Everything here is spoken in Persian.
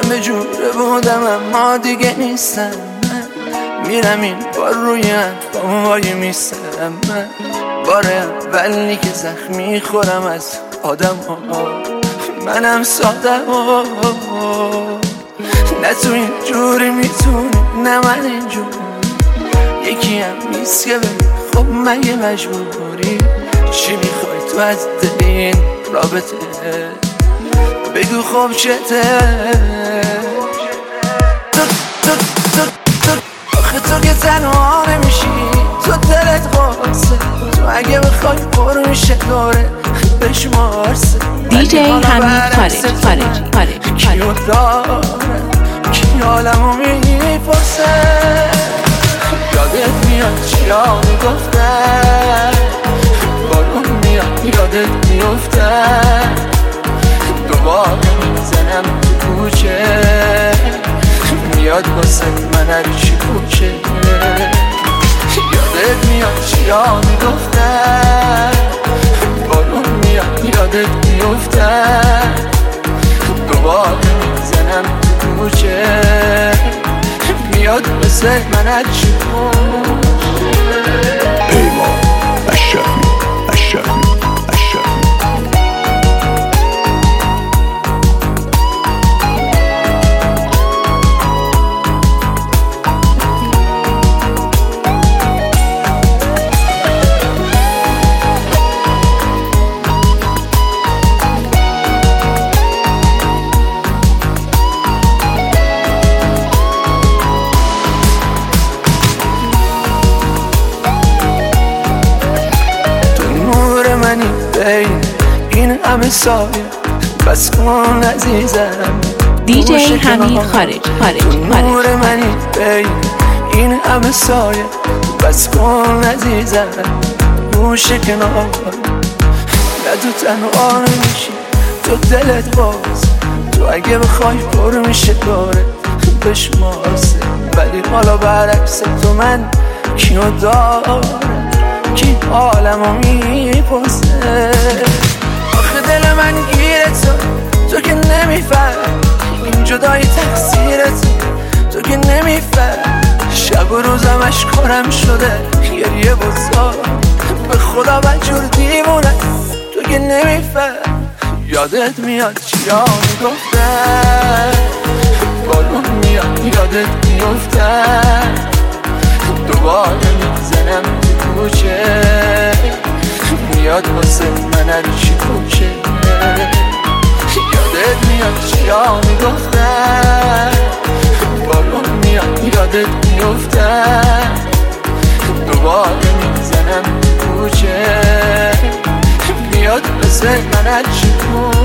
به جوره بودم اما دیگه نیستم. من میرم این بار روی هم وای میستم. من بار اولی که زخمی خورم از آدم ها. منم ساده ها نه تو این جوری میتونی نه من اینجور. یکی هم نیست که بگی خب مگه مجبوری. چی میخوای تو از دل این رابطه بگو خب چته. آخه تو که تنها نمیشی تو دلت قاسه. تو اگه بخوای پر میشه داره بشمارسه. دیجی حمید خارجی کیو داره کی عالمو میپرسه. یادت میاد چیا میگفتن بارون میاد یادت میفتن. دوباره میزنم تو کوچه میاد واسه من هرچی کوچه. یادت میاد چیا میگفتن بارون میاد یادت میفتن. دوباره میزنم تو کوچه میاد واسه من هرچی کوچه. ایمان اشرفی این همه سایه بس کن عزیزم. دیجی حمید خارجی نور منی بین این همه سایه بس کن عزیزم. گوشه کنار نه تو تنها نمیشی تو دلت باز. تو اگه بخوای پر میشه داره بشمارسه. ولی حالا برعکس تو من کیو داره کی عالمو میپرسه. آخه دل من گیره تو که نمیفهم این جدایی تقصیرت. تو که نمیفهم شب و روزم اشکارم شده گریه بزار. به خدا بجور دیوونه تو که نمیفهم. یادت میاد چیا میگفتن بارون میاد یادت میفتن. دوباره میزنم تو کوچه میاد واسه من هرچی کوچه. یادت میاد چیا میگفتن بارون میاد یادت میفتن. دوباره میزنم تو کوچه میاد واسه من هرچی کوچه.